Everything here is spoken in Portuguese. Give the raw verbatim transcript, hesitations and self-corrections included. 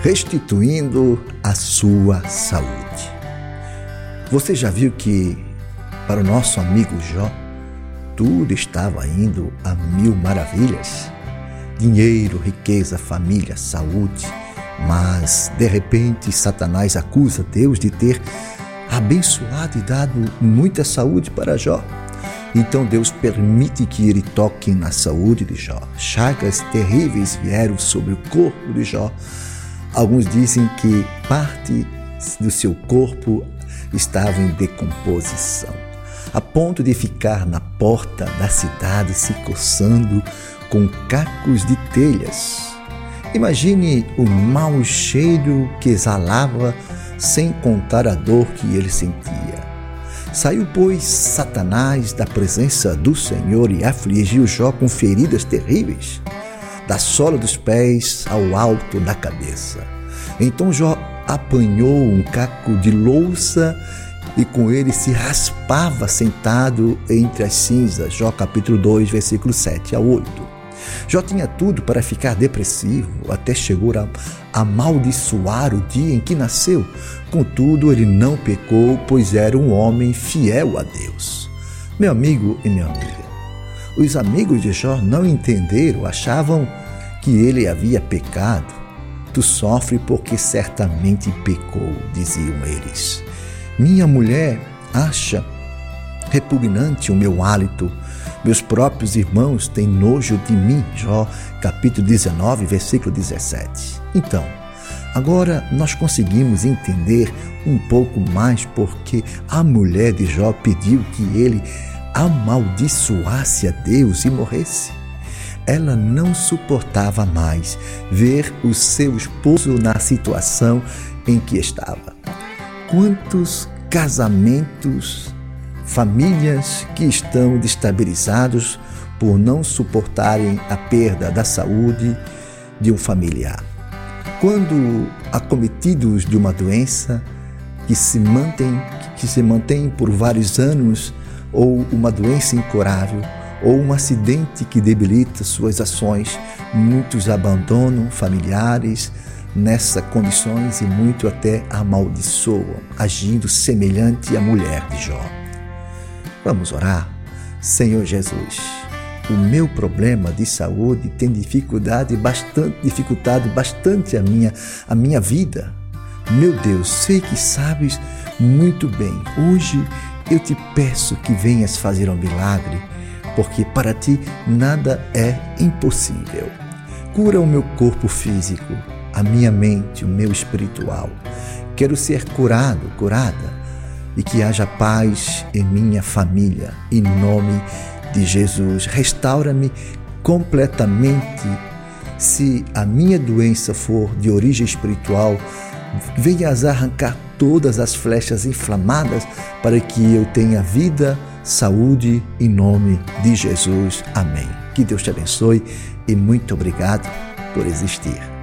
restituindo a sua saúde. Você já viu que para o nosso amigo Jó, tudo estava indo a mil maravilhas? Dinheiro, riqueza, família, saúde. Mas, de repente, Satanás acusa Deus de ter abençoado e dado muita saúde para Jó. Então Deus permite que ele toque na saúde de Jó. Chagas terríveis vieram sobre o corpo de Jó. Alguns dizem que parte do seu corpo estava em decomposição, a ponto de ficar na porta da cidade se coçando com cacos de telhas. Imagine o mau cheiro que exalava, sem contar a dor que ele sentia. Saiu, pois, Satanás da presença do Senhor e afligiu Jó com feridas terríveis, da sola dos pés ao alto da cabeça. Então Jó apanhou um caco de louça e com ele se raspava sentado entre as cinzas. Jó capítulo dois, versículos sete a oito. Jó tinha tudo para ficar depressivo, até chegou a amaldiçoar o dia em que nasceu. Contudo, ele não pecou, pois era um homem fiel a Deus. Meu amigo e minha amiga, os amigos de Jó não entenderam, achavam que ele havia pecado. Tu sofre porque certamente pecou, diziam eles. Minha mulher acha repugnante o meu hálito. Meus próprios irmãos têm nojo de mim. Jó, capítulo dezenove, versículo dezessete. Então, agora nós conseguimos entender um pouco mais porque a mulher de Jó pediu que ele amaldiçoasse a Deus e morresse. Ela não suportava mais ver o seu esposo na situação em que estava. Quantos casamentos, famílias que estão destabilizados por não suportarem a perda da saúde de um familiar. Quando acometidos de uma doença que se mantém, que se mantém por vários anos, ou uma doença incurável, ou um acidente que debilita suas ações, muitos abandonam familiares nessas condições e muito até amaldiçoam, agindo semelhante à mulher de Jó. Vamos orar? Senhor Jesus, o meu problema de saúde tem dificuldade bastante, dificultado bastante a minha, a minha vida. Meu Deus, sei que sabes muito bem. Hoje eu te peço que venhas fazer um milagre, porque para ti nada é impossível. Cura o meu corpo físico, a minha mente, o meu espiritual. Quero ser curado, curada, e que haja paz em minha família, em nome de Jesus. Restaura-me completamente. Se a minha doença for de origem espiritual, venhas arrancar todas as flechas inflamadas para que eu tenha vida, saúde, em nome de Jesus. Amém. Que Deus te abençoe e muito obrigado por existir.